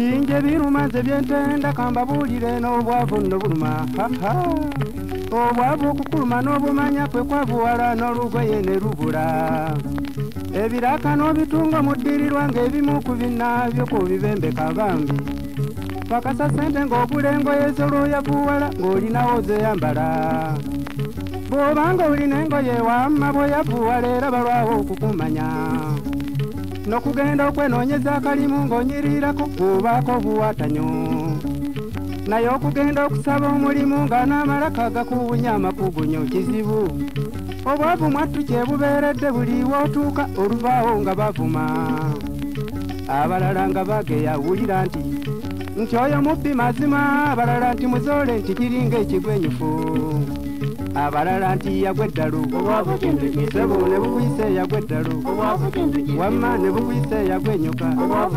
binje birumaze byentenda kambabulire n'obwavu nno buluma obwavu okukuluma n'obumanya kwe kwavuwala n'olugoye ne lubula ebiraka n'obitunga mu ddirirwa ng'ebimu ku binnabyo ku bibembeka bambi pakasa sente ng'ogula engoye z'olwoyavuwala ng'olinawo zeyambala bw'obanga olina engoye wamma bw'oyavuwala era balwawo okukumanya n'okugenda okwenoonyeza akalimu ng'onyirirako bw'obaako obuwatanyo naye okugenda okusaba omulimu nga n'amalaka gakuwunya amakugunyo kizibu obwavu mwattu kyebubeeredde buli wootuuka oluvaawo nga bavuma abalala nga bageya wulira nti oyo mubbi mazima abalala nti muzoole nti kiringa ekigwenyufu abalala nti yagwe eddalu sebo ne bugwise yagwe eddalu wamma ne bugwise yagwe enyoka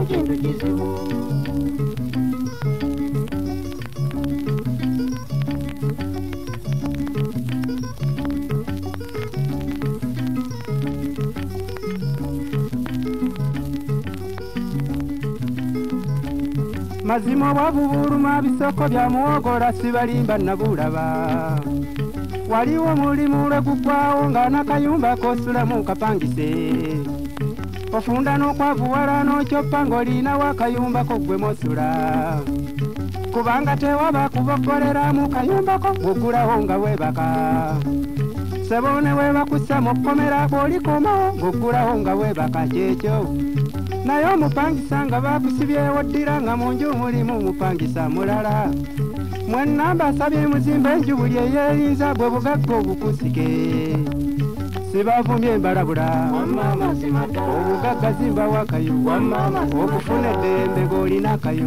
mazima obwavu buluma bisoko bya muwogola sibalimba nabulaba waliwo mulimu lwe guggwawo nga n'akayumba k'osulamu kapangise ofunda n'okwavuwala n'okyoppa ng'olinawo akayumbako ggwe mosula kubanga tewaba kubokolera mu kayumbako ng'oggulawo nga weebaka sebo ne weebakussa mu kkomera bw'olikomawo ng'oggulawo nga weebaka kyekyo naye omupangisa nga bakusibyewo ddira nga mu nju mulimu omupangisa mulala mwenamba asabye muzimba enju buli eyeeyinza bwe bugagga obukusike sibavumye embalabula obugagga zimba wakayo okufuna eddembe ng'olina akayo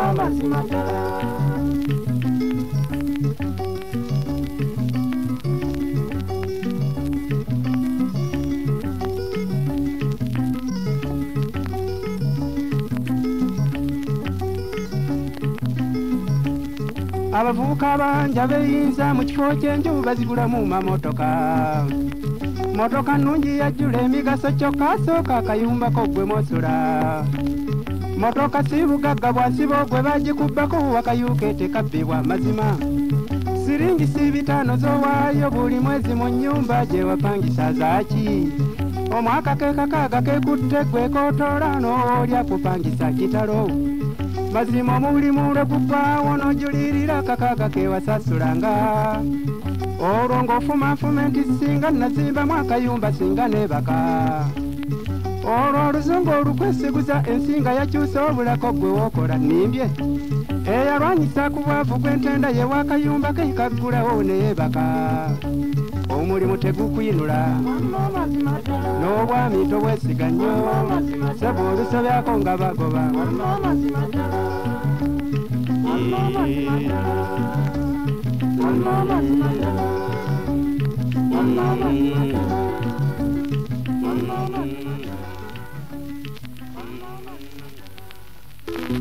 abavubuka bangi abeeyinza mu kifo ky'enju bazigulamu mamotoka motoka nnungi yajjula emigaso kyokka asooka akayumbako ggwe mosula motoka si bugagga bwasibo gwe bagikubbako wakayuke tekabbibwa mazima siringi si bitaano z'owaayo buli mwezi mu nnyumba gye wapangisa zaaki omwaka ke kakaaga kekutte gwe kootoola n'olya kupangisa kitalo mazima omulimu lwe guggwawo n'ojulirira kakaaga ke wasasulanga olwo ng'ofumanfuma nti singa nazimbamu akayumba singa neebaka olwo oluzungu olukwesiguza ensinga yakyusa obulako gwe wookola nimbye eyalwanyisa ku bwavu gw'entenda ye w'akayumba ke kaggulawo neyeebaka omulimu tegukuyinula n'obwami tobwesiga nnyo sebo olusobyako nga bagoba Mama,